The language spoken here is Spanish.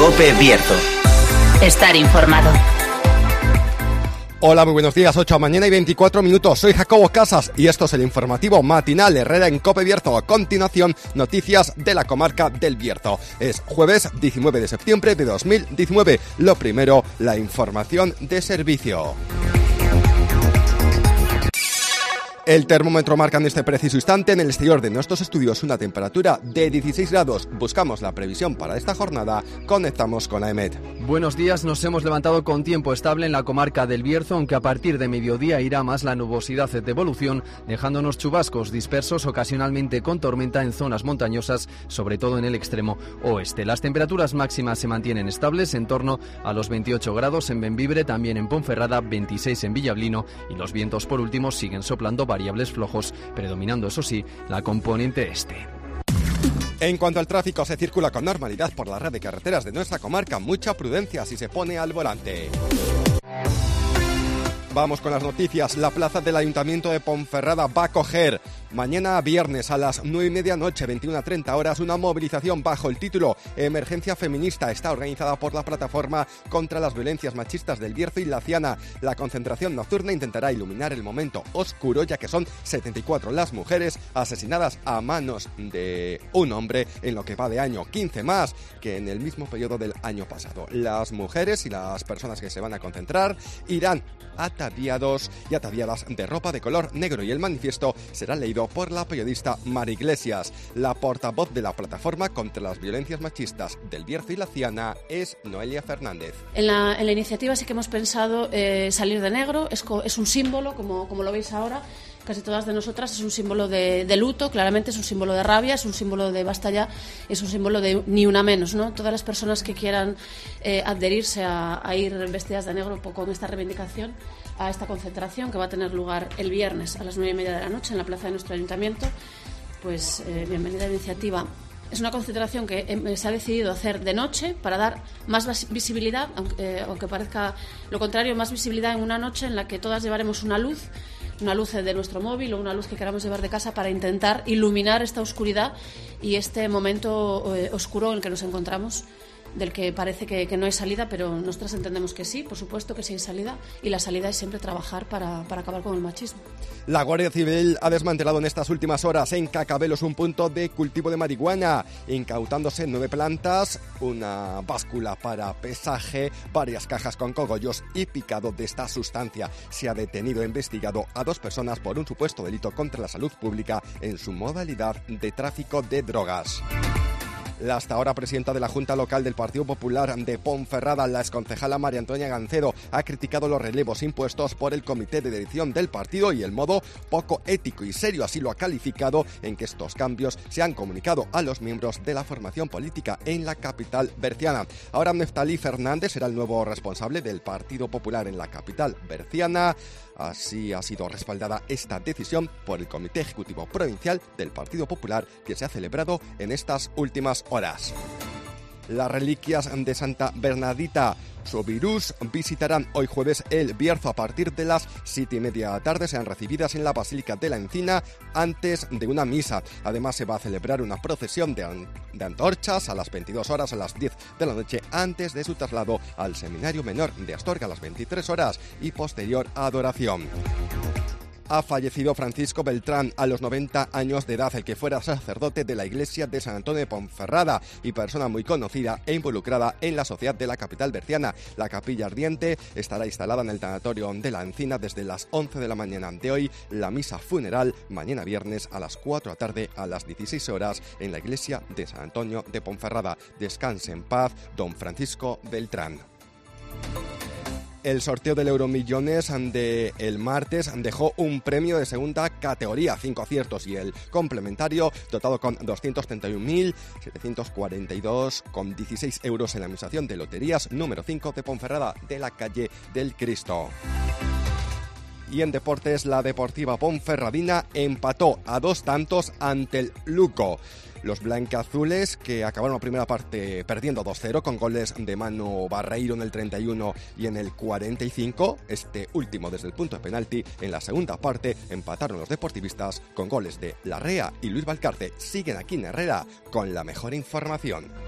COPE Bierzo. Estar informado. Hola, muy buenos días, 8 de la mañana y 24 minutos. Soy Jacobo Casas y esto es el informativo matinal Herrera en COPE Bierzo. A continuación, noticias de la comarca del Bierzo. Es jueves 19 de septiembre de 2019. Lo primero, la información de servicio. El termómetro marca en este preciso instante en el exterior de nuestros estudios una temperatura de 16 grados. Buscamos la previsión para esta jornada. Conectamos con la EMET. Buenos días, nos hemos levantado con tiempo estable en la comarca del Bierzo, aunque a partir de mediodía irá más la nubosidad de evolución, dejándonos chubascos dispersos ocasionalmente con tormenta en zonas montañosas, sobre todo en el extremo oeste. Las temperaturas máximas se mantienen estables en torno a los 28 grados en Bembibre, también en Ponferrada, 26 en Villablino, y los vientos por último siguen soplando variables flojos, predominando eso sí la componente este. En cuanto al tráfico, se circula con normalidad por la red de carreteras de nuestra comarca. Mucha prudencia si se pone al volante. Vamos con las noticias. La plaza del Ayuntamiento de Ponferrada va a acoger mañana viernes a las 9:30 noche, 21:30 horas, una movilización bajo el título Emergencia Feminista. Está organizada por la Plataforma contra las Violencias Machistas del Bierzo y Laciana. La concentración nocturna intentará iluminar el momento oscuro, ya que son 74 las mujeres asesinadas a manos de un hombre en lo que va de año, 15 más que en el mismo periodo del año pasado. Las mujeres y las personas que se van a concentrar irán ataviados y ataviadas de ropa de color negro, y el manifiesto será leído por la periodista Mari Iglesias. La portavoz de la Plataforma contra las Violencias Machistas del Bierzo y Laciana es Noelia Fernández. En la iniciativa sí que hemos pensado salir de negro, es un símbolo, como lo veis ahora. Casi todas de nosotras es un símbolo de luto, claramente es un símbolo de rabia, es un símbolo de basta ya, es un símbolo de ni una menos, ¿no? Todas las personas que quieran adherirse a ir vestidas de negro con esta reivindicación, a esta concentración que va a tener lugar el viernes a las 9:30 de la noche en la plaza de nuestro ayuntamiento, pues bienvenida a la iniciativa. Es una concentración que se ha decidido hacer de noche para dar más visibilidad, aunque parezca lo contrario, más visibilidad en una noche en la que todas llevaremos una luz de nuestro móvil o una luz que queramos llevar de casa para intentar iluminar esta oscuridad y este momento oscuro en el que nos encontramos, del que parece que no hay salida, pero nosotras entendemos que sí, por supuesto que sí hay salida, y la salida es siempre trabajar para acabar con el machismo. La Guardia Civil ha desmantelado en estas últimas horas en Cacabelos un punto de cultivo de marihuana, incautándose 9 plantas, una báscula para pesaje, varias cajas con cogollos y picado de esta sustancia. Se ha detenido e investigado a 2 personas por un supuesto delito contra la salud pública en su modalidad de tráfico de drogas. La hasta ahora presidenta de la Junta Local del Partido Popular de Ponferrada, la exconcejala María Antonia Gancedo, ha criticado los relevos impuestos por el comité de dirección del partido y el modo poco ético y serio, así lo ha calificado, en que estos cambios se han comunicado a los miembros de la formación política en la capital berciana. Ahora Neftalí Fernández será el nuevo responsable del Partido Popular en la capital berciana. Así ha sido respaldada esta decisión por el Comité Ejecutivo Provincial del Partido Popular, que se ha celebrado en estas últimas horas. Las reliquias de Santa Bernardita Sobirús visitarán hoy jueves el Bierzo a partir de las 7:30 de la tarde. Serán recibidas en la Basílica de la Encina antes de una misa. Además, se va a celebrar una procesión de antorchas a las 22 horas, a las 10 de la noche, antes de su traslado al Seminario Menor de Astorga a las 23 horas y posterior adoración. Ha fallecido Francisco Beltrán a los 90 años de edad, el que fuera sacerdote de la iglesia de San Antonio de Ponferrada y persona muy conocida e involucrada en la sociedad de la capital berciana. La capilla ardiente estará instalada en el tanatorio de la Encina desde las 11 de la mañana de hoy. La misa funeral mañana viernes a las 4 de la tarde a las 16 horas en la iglesia de San Antonio de Ponferrada. Descanse en paz, don Francisco Beltrán. El sorteo del Euromillones del martes dejó un premio de segunda categoría, 5 aciertos, y el complementario dotado con 231.742,16 euros en la administración de loterías número 5 de Ponferrada, de la calle del Cristo. Y en deportes, la Deportiva Ponferradina empató a 2 tantos ante el Luco. Los blancazules, que acabaron la primera parte perdiendo 2-0 con goles de Manu Barreiro en el 31 y en el 45, este último desde el punto de penalti. En la segunda parte empataron los deportivistas con goles de Larrea y Luis Valcarce. Siguen aquí en Herrera con la mejor información.